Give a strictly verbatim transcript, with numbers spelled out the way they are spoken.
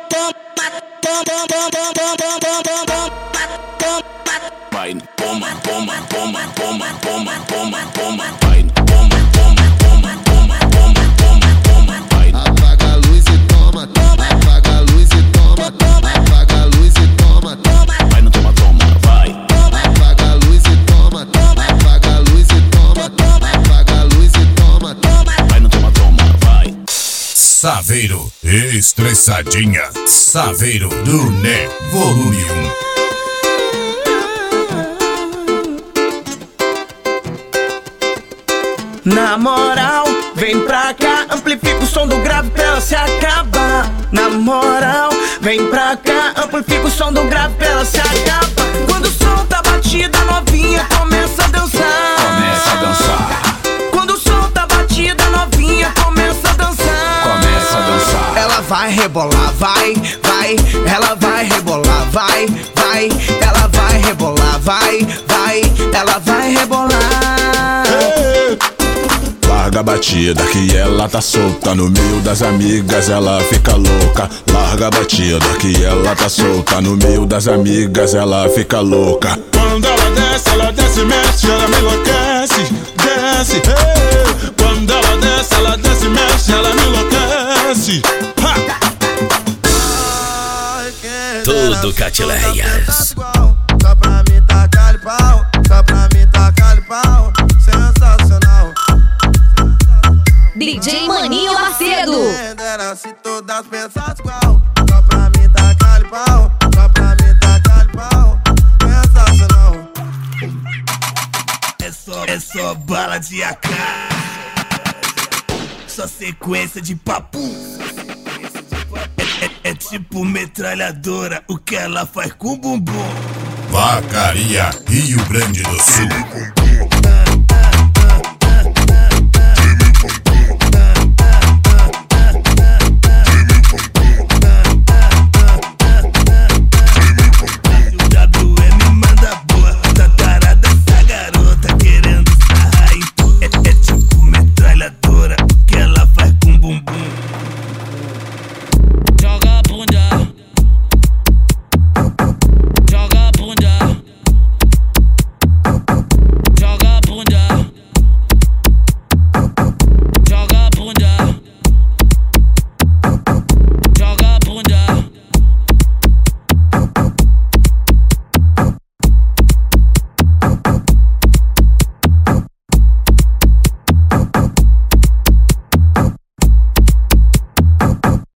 Vai, toma, toma, toma, toma, toma, toma, toma, vai, toma, toma, toma, toma, toma, toma, toma, vai. Apaga a luz e toma, toma, apaga a luz e toma, toma, apaga a luz e toma, toma, vai no toma, toma, vai. Apaga a luz e toma, toma, apaga a luz e toma, toma, apaga a luz e toma, toma, vai no toma, toma, vai. Saveiro, estressadinha, Saveiro do Né, volume um. Na moral, vem pra cá, amplifica o som do grave pra ela se acabar. Na moral, vem pra cá, amplifica o som do grave pra ela se acabar. Quando o som tá batido, a novinha começa a dançar. Começa a dançar. Quando o som tá batido, a novinha começa a dançar. Começa a dançar. Ela vai rebolar, vai, vai. Ela vai rebolar, vai, vai. Ela vai rebolar, vai, vai. Ela vai rebolar. Larga a batida que ela tá solta. No meio das amigas ela fica louca. Larga a batida que ela tá solta. No meio das amigas ela fica louca. Quando ela desce, ela desce, mexe, ela me enlouquece. Desce, hey. Quando ela desce, ela desce, mexe, ela me enlouquece. Ha! Tudo Catileias. só pra mim tacar-lhe pau, só pra mim tacar-lhe pau, sensacional. D J Maninho Macedo. Era se todas pensassem igual, só pra mim tacar-lhe pau, só pra mim tacar-lhe pau, sensacional. É só, é só bala de A K, só sequência de papo. É, é, é tipo metralhadora, o que ela faz com o bumbum. Vacaria, Rio Grande do Sul.